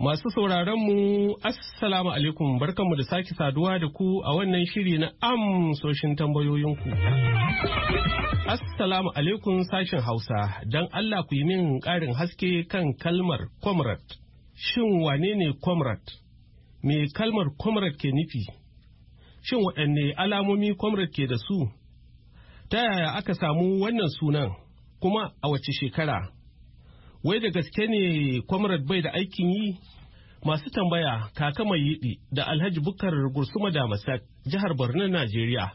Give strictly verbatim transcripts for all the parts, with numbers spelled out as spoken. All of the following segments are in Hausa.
Masu sauraron mu assalamu alaikum, barkanmu da sake saduwa da ku a wannan shiri na amsoshin tambayoyinku. Assalamu alaikum sashen Hausa, don Allah ku yi min ƙarin haske kan kalmar comrade. Shin wane ne comrade? Me kalmar comrade ke nufi? Shin waɗanne alamomi comrade ke da su? Ta yaya aka samu wannan sunan? Kuma a wace shekara? Wai da gaske ne comrade bai da aikin yi? Masu tambaya kaka mai yiɗi da Alhaji Bukar Gursuma da Masak, jihar Borno, Najeriya.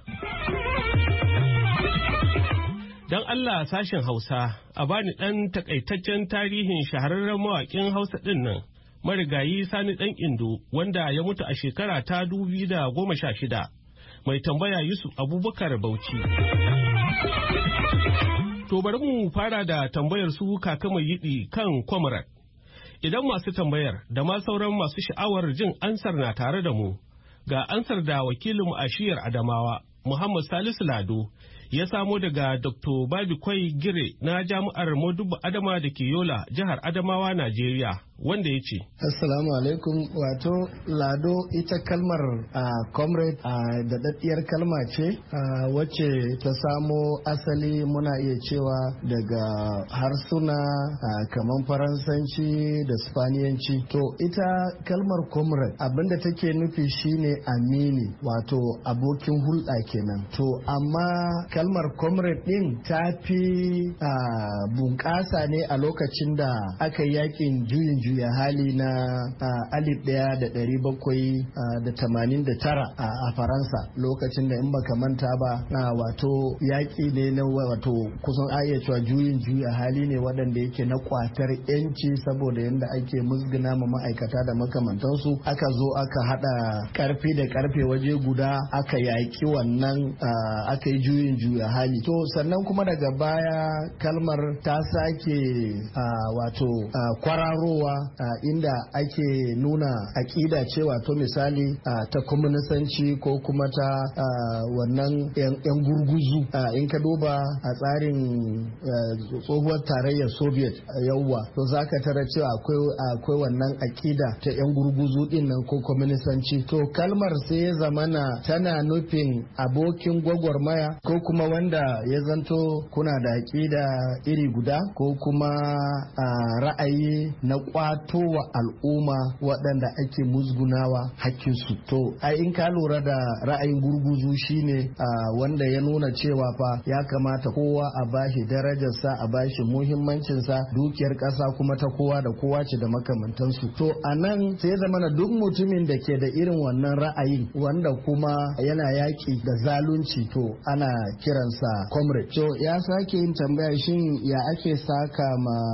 Don Allah sashen Hausa, a bani ɗan takaitaccen tarihin shahararren mawaƙin Hausa ɗin nan, marigayi Sani ɗan Indo, wanda ya mutu a shekara ta dubu da goma sha shida. Mai tambaya Yusuf Abubakar Bauchi. To bari mu fara da tambayar su kaka mai yiɗi kan comrade. Idan masu tambayar da ma sauran masu sha'awar jin ansar na tare da mu, ga ansar da wakilinmu a shiyar Adamawa, Muhammad Salisu Lado, ya samo daga Doktor Babi Kwai Gire na Jami'ar Modubba Adama da ke Yola, jihar Adamawa, Najeriya, wanda ya ce. Assalamu alaikum, wato Lado ita kalmar uh, comrade uh, da daddiyar kalma ce uh, wacce ta samo asali muna iya cewa daga harsuna uh, kamar Faransanci da Spaniyanci. To ita kalmar comrade abinda take nufi shine amini, wato abokin hulɗa kenan. To amma kalmar comrade din ta fi uh, bunƙasa ne a lokacin da aka yi yakin juyin juya hali na uh, alif ɗaya da ɗari bakwai uh, da tamanin da tara uh, a Faransa, lokacin da in baka manta ba uh, wato yaƙi ne na wato kusan aya cewa juyin juya hali ne waɗanda yake na kwatar yanci saboda yadda ake musguna ma ma'aikata da makamantansu. Aka zo aka haɗa ƙarfi da ƙarfe waje guda aka yaƙi wannan uh, aka yi juyin juya hali. To sannan kuma daga baya kalmar ta sake uh, wato uh, kwararowa uh, inda ake nuna aƙida ce, wato misali uh, ta kwaminisanci ko kuma ta uh, wannan yan gurguzu. uh, in ka duba a tsarin uh, tsohuwar tarayyar Soviet uh, yawwa to za ka tara cewa akwai wannan aƙida ta yan gurguzu din nan ko kwaminisanci. To kalmar sai ya zamana tana nufin abokin gwagwarmaya ko kuma wanda ya zanto kuna da aƙida iri guda ko kuma uh, ra'ayi na kwato wa al'umma waɗanda ake musgunawa hakkinsu. To ai in ka lura da ra'ayin gurguzu shine uh, wanda ya nuna cewa fa ya kamata kowa a bashi darajarsa, a bashi muhimmancinsa, dukiyar ƙasa kuma ta kowa da kowa ce da makamantansu. To a nan sai zama na duk mutumin da ke da irin wannan ra'ayin wanda kuma yana yaƙi da zalunci to ana kiransa comrade. To ya sake yin tambaya shin ya ake saka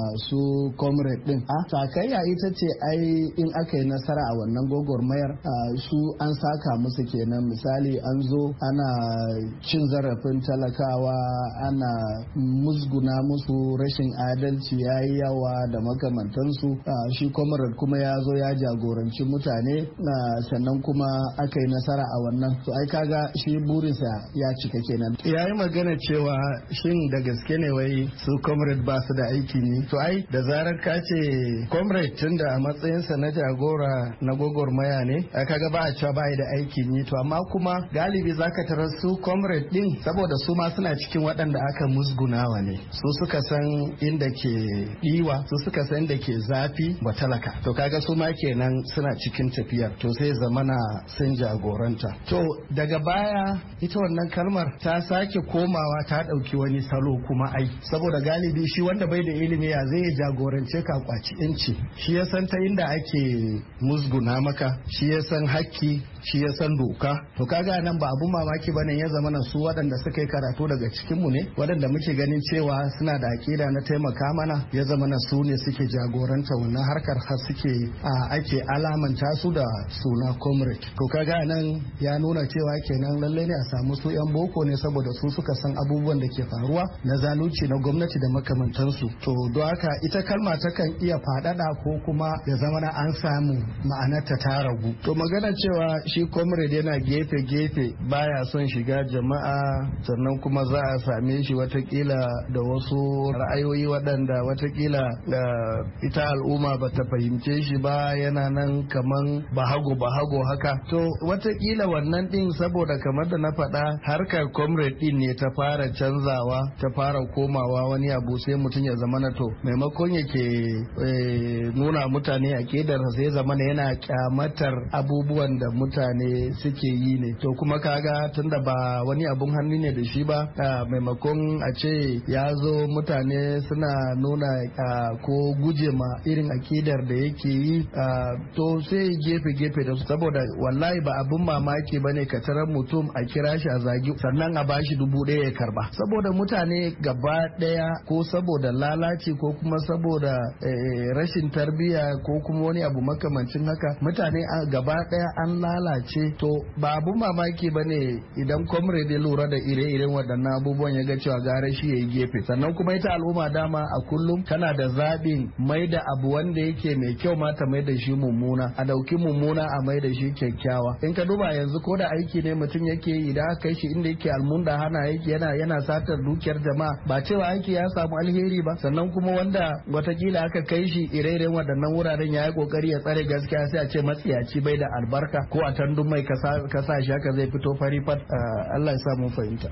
masu comrade din? A sakayya ita ce ai in aka yi nasara a wannan gwagwarmayar su an saka musu kenan. Misali an zo ana cin zarafin talakawa, ana musguna musu, rashin adalci ya yi yawa da makamantansu. Shi comrade kuma ya zo ya jagoranci mutane sannan kuma aka yi nasara a wannan. To ai kaga shi burinsa ya cika kenan. Ya yi magana cewa shin da gaske ne wai su comrade ba su da aiki ne? To ai da zarar ka ce comrade tun da a matsayinsa na jagora na gwagwarmaya ne kaga ba a cewa ba da aikin yi. To amma kuma galibi zaka tarar su comrade din saboda su ma suna cikin waɗanda aka musgunawa ne, su suka san inda ke ɗiwa, su suka san inda ke zafi ba talaka. To kaga su ma kenan suna cikin tafiyar, to sai zamana sun jagoranta. To daga baya ita wannan kalmar ta sake komawa ta ɗauki wani salo kuma ai saboda galibi shi wanda bai da ilimi ya zai jagorance ka kwaci inci, shi ya san ta inda ake musguna maka, shi ya san hakki, shi ya san doka. To kaga nan ba abun mamaki bane ya zama na su waɗanda suka yi karatu daga cikin mu ne, waɗanda muke ganin cewa suna da akida na taimaka mana, ya zama na su ne suke jagoranta wannan harkar har suke a ake alamanta su da suna comrade. To kaga nan ya nuna cewa kenan lalle ne a samu su yan boko ne saboda su suka san abubuwan da ke faruwa na zalunci na gwamnati da makamantansu. To don haka ita kalma takan iya faɗaɗa ko kuma ya zama na an samu ma'anarta ta ragu. To magana cewa shi comrade yana gefe-gefe baya son shiga jama'a, sannan kuma za a same shi watakila da wasu ra'ayoyi waɗanda watakila da ita al'umma ba ta fahimce shi ba, yana nan kaman bahago-bahago haka. To watakila wannan din saboda kamar da na faɗa harkar comrade din ne ta fara canzawa, ta fara komawa wani abu, sai mutum ya zama na to maimakon yake e, nuna mutane a kedar sai zama yana kyamatar abubuwan da mutane suke yi ne. To kuma kaga tunda ba wani abun hannu ne da shi ba, maimakon a ce ya zo mutane suna nuna ko guje ma irin akidar da yake yi, to sai gefe-gefe da su, saboda wallahi ba abun mamaki bane ka tarar mutum a kira shi a zagi sannan a bashi dubu ɗaya ya karba, saboda mutane gaba ɗaya ko saboda lalaci ko kuma saboda rashin tarbiyya ko kuma wani abu makamancin haka, mutane gaba ɗaya an lalace. To ba abun mamaki bane idan comrade ya lura da ire-iren waɗannan abubuwan ya ga cewa gara shi ya yi gefe. Sannan kuma ita al'umma dama a kullum tana da zaɓin mai da abu wanda yake mai kyau ma ta mai da shi mummuna, a ɗauki mummuna a mai da shi kyakkyawa. In ka duba yanzu ko da aiki ne mutum yake yi, idan aka kai shi inda yake almunda hana yake yana yana satar dukiyar jama'a, ba cewa aiki ya samu alheri ba. Sannan kuma wanda watakila aka kai shi ire-iren waɗannan wuraren ya yi kokari ya tsare gaskiya, sai a ce matsiyaci bai da albarka, ko a tandun mai kasa shi haka zai fito fari fat. Allah ya sa mun fahimta.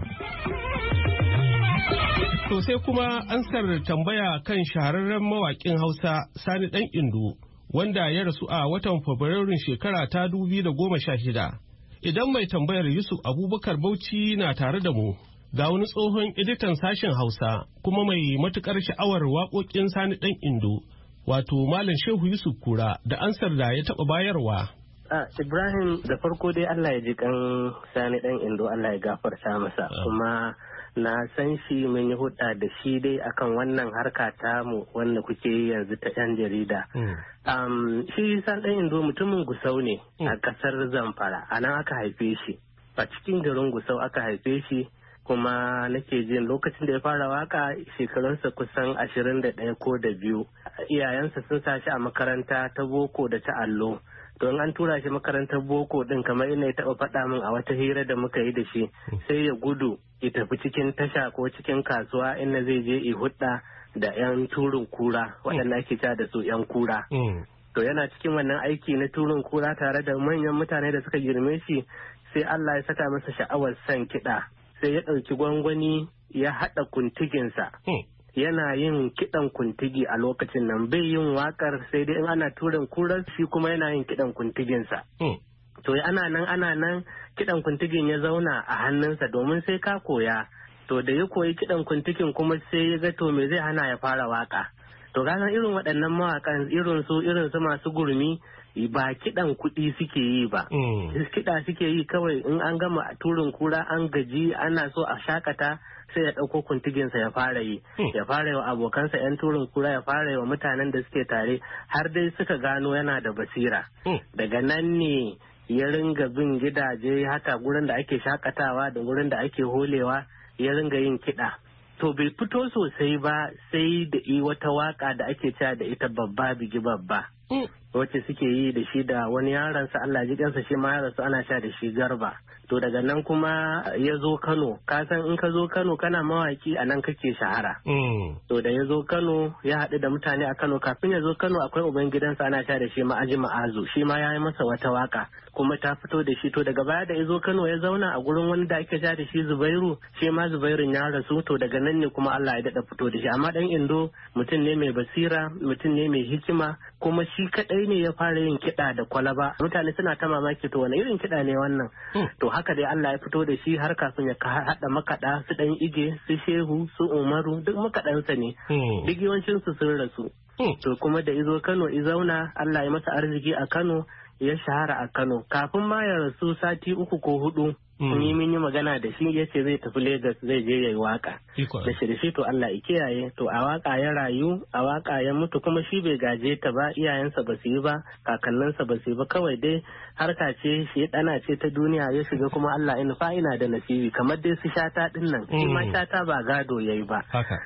To sai kuma ansar tambaya kan shahararren mawaƙin Hausa Sani ɗan Indo, wanda ya rasu a watan Fabrairun shekara ta dubi da goma sha shida. Idan mai tambayar Yusuf Abubakar Bauchi na tare da mu, ga wani tsohon editan sashen Hausa kuma mai matukar sha'awar waƙoƙin Sani ɗan Indo, wato Malam Shehu Yusuf Kura, da ansar da ya taɓa bayarwa. Ah, Ibrahim, da farko dai Allah ya ji kan Sani ɗan Indo, Allah ya gafarta masa. Kuma na san shi, mun yi hudda da shi dai akan wannan harka tamu wanda kuke yi yanzu ta yan jarida. Um, shi Sani ɗan Indo mutumin Gusau ne a ƙasar Zamfara, a nan aka haife shi, a cikin garin Gusau aka haife shi. Kuma nake jin lokacin da ya fara waka shekarunsa kusan ashirin da ɗaya ko da biyu. Iyayensa sun sa shi a makaranta ta boko da ta allo. Don an tura shi makarantar boko din, kamar ina ya taɓa faɗa min a wata hira da muka yi da shi, sai ya gudu ya tafi cikin tasha ko cikin kasuwa inda zai je i hudda da 'yan turin kura, waɗanda ake cewa da su 'yan kura. To yana cikin wannan aiki na turin kura tare da manyan mutane da suka girme shi, sai Allah ya saka masa sha'awar son kiɗa. Sai ya ɗauki gwangwani ya haɗa kuntiginsa. Yana yin kiɗan kuntigi a lokacin nan, bai yin waƙar, sai dai in ana turin kurar, shi kuma yana yin kiɗan kuntiginsa. To ana nan ana nan kiɗan kuntigin ya zauna a hannunsa, domin sai ka koya. To da ya koyi kiɗan kuntigin kuma sai ya ga to me zai hana ya fara waƙa. To gasan irin waɗannan mawaƙan irin su irin su masu gurmi ba kiɗan kuɗi suke yi ba. Kiɗa suke yi kawai in an gama a turin kura an gaji ana so a shakata, sai ya ɗauko kuntiginsa ya fara yi. Ya fara yi wa abokansa 'yan turin kura, ya fara yi wa mutanen da suke tare, har dai suka gano yana da basira. Daga nan ne ya ringa bin gidaje haka, gurin da ake shakatawa da gurin da ake holewa, ya ringa yin kiɗa. To bai fito sosai ba sai da yi wata waka da ake cewa da ita babba bigi babba. Wacce suke yi da shi da wani yaransa, Allah ji kansa, shi ma yaransa ana sha da shi Garba. To daga nan kuma ya zo Kano, ka san in ka zo Kano kana mawaki a nan kake shahara. To da ya zo Kano ya haɗu da mutane a Kano, kafin ya zo Kano akwai uban gidansa ana sha da shi Ma'aji Ma'azu, shi ma ya yi masa wata waka kuma ta fito da shi. To daga baya da ya zo Kano ya zauna a gurin wani da ake sha da shi Zubairu, shi ma Zubairun ya rasu. To daga nan ne kuma Allah ya daɗa fito da shi. Amma ɗan Indo mutum ne mai basira, mutum ne mai hikima, kuma shi kaɗai ne ya fara yin kiɗa da kwalaba. Mutane suna ta mamaki, to wani irin kiɗa ne wannan? To haka dai Allah ya fito da shi har kafin ya haɗa makaɗa su ɗan Ige, su Shehu, su Umaru, duk makaɗansa ne. Duk yawancin su sun rasu. To kuma da izo Kano izauna, Allah ya masa arziki a Kano, ya shahara a Kano. Kafin ma ya rasu sati uku ko hudu ni mun yi magana da shi ya ce zai tafi Lagos zai je ya yi waka da shi da shi to Allah ya kiyaye to a waka ya rayu a waka ya mutu kuma shi bai gaje ta ba iyayensa ba su yi ba kakanninsa ba su yi ba kawai dai harka ce shi dana ce ta duniya ya shiga kuma Allah ina fa ina da nasibi kamar dai su Shata din nan shi ma Shata ba gado yayi ba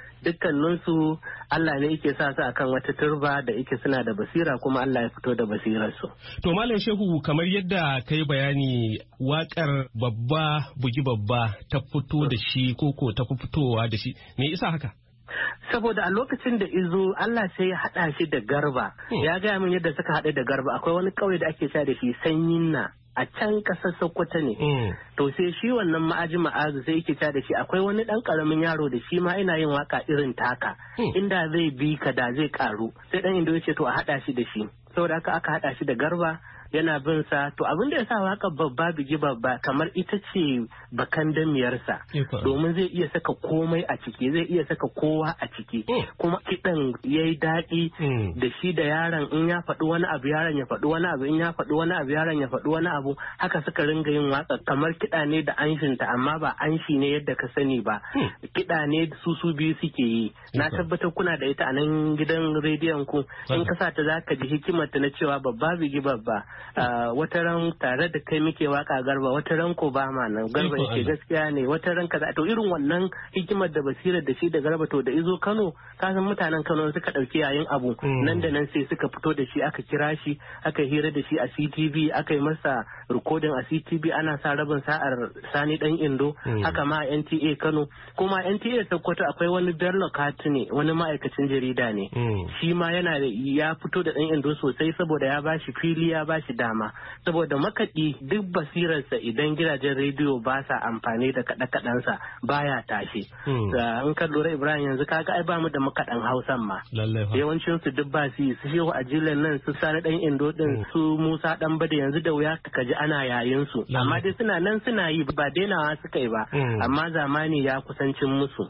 dukkaninsu Allah ne yake sa su akan wata turba da yake suna da basira kuma Allah ya fito da basirarsu. To Malam Shehu kamar yadda ka yi bayani wakar babba bugi babba ta fito da shi koko ta fitowa da shi me isa haka? Saboda a lokacin da izo Allah sai ya haɗa shi da Garba ya gaya min yadda suka haɗu da Garba akwai wani ƙauye da ake sha da shi Sanyin na a can ƙasar Sokoto ne. To sai shi wannan ma'aji ma'azu sai yake ta da shi akwai wani ɗan ƙaramin yaro da shi ma ina yin waka irin taka. Inda zai bi ka da zai ƙaru. Sai ɗan Indo ya ce to a haɗa shi da shi. Saboda haka aka haɗa shi da Garba yana bin sa to abin da ya sa waka babba bigi babba kamar ita ce bakan damiyarsa domin zai iya saka komai a ciki zai iya saka kowa a ciki kuma kiɗan ya yi daɗi da shi da yaron in ya faɗi wani abu yaron ya faɗi wani abu in ya faɗi wani abu yaron ya faɗi wani abu haka suka ringa yin waka kamar kiɗa ne da anshinta amma ba anshi ne yadda ka sani ba kiɗa ne su su biyu suke yi na tabbatar kuna da ita a nan gidan rediyon ku in ka sa ta za ka ji hikimarta na cewa babba bigi babba Uh, wata ran tare da kai muke waka Garba wata ran ko ba ma nan Garba yake gaskiya ne wata ran kaza to irin wannan hikimar da basirar da shi da Garba to da izo Kano kasan mutanen Kano suka dauki yayin abu mm. nan da nan sai suka fito da shi aka kira shi aka hira da shi a C T V aka yi masa recording a C T V ana sa rabin sa'ar Sani dan Indo mm. haka ma N T A Kano kuma N T A Sokoto akwai wani Bello Katune wani ma'aikacin jarida ne mm. shi ma yana da ya fito da dan Indo sosai saboda ya bashi fili ya bashi dama saboda makaɗi duk basirarsa idan gidajen rediyo ba sa amfani da kaɗe-kaɗensa baya tashi. In ka lura Ibrahim yanzu kaga ai ba mu da makaɗan Hausan ma. Yawancin su duk ba su su shehu a jilan nan su Sani ɗan Indo ɗin su Musa ɗan Bada yanzu da wuya ka ji ana yayin su. Amma dai suna nan suna yi ba dainawa suka yi ba amma zamani ya kusancin musu.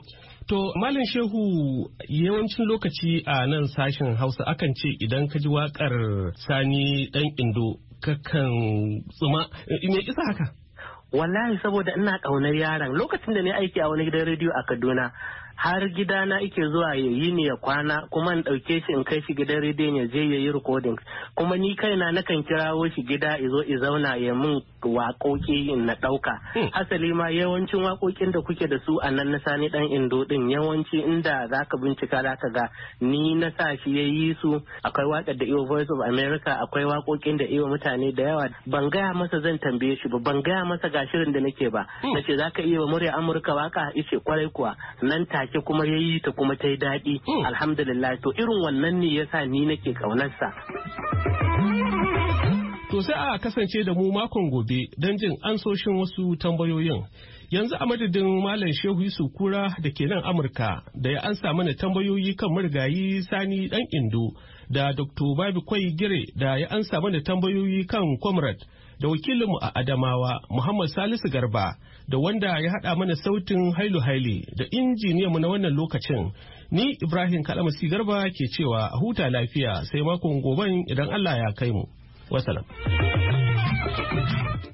To Malam Shehu yawancin lokaci a nan sashen Hausa akan ce idan ka ji waƙar Sani ɗan Indo kakan tsuma me isa haka? Wallahi saboda ina ƙaunar yaron lokacin da ne aiki a wani gidan rediyo a Kaduna har gidana ike zuwa ya yi ni ya kwana kuma in ɗauke shi in kai shi gidan rediyon ya je ya yi recording kuma ni kaina nakan kirawo shi gida izo i zauna ya min waƙoƙi in na ɗauka hasali ma yawancin waƙoƙin da kuke da su a nan na Sani ɗan Indo ɗin yawanci inda zaka bincika zaka ga ni na sa shi ya yi su akwai waƙar da iyo Voice of America akwai waƙoƙin da iyo mutane da yawa ban gaya masa zan tambaye shi ba ban gaya masa ga shirin da nake ba nace zaka iya wa murya Amurka waka yace kwarai kuwa nan ta take kuma ya yi ta kuma ta yi daɗi alhamdulillah to irin wannan ne yasa ni nake ƙaunarsa. To sai a kasance da mu makon gobe don jin ansoshin wasu tambayoyin. Yanzu a madadin Malam Shehu Yusuf Kura da ke nan Amurka da ya ansa mana tambayoyi kan marigayi Sani ɗan Indo da Doctor Babi Kwai Gire da ya ansa mana tambayoyi kan Comrade da wakilinmu a Adamawa Muhammad Salisu Garba da wanda ya haɗa mana sautin Hailu Haile da injiniyanmu na wannan lokacin. Ni Ibrahim Kalamasi Garba ke cewa a huta lafiya sai makon goben idan Allah ya kai mu. Wasalam.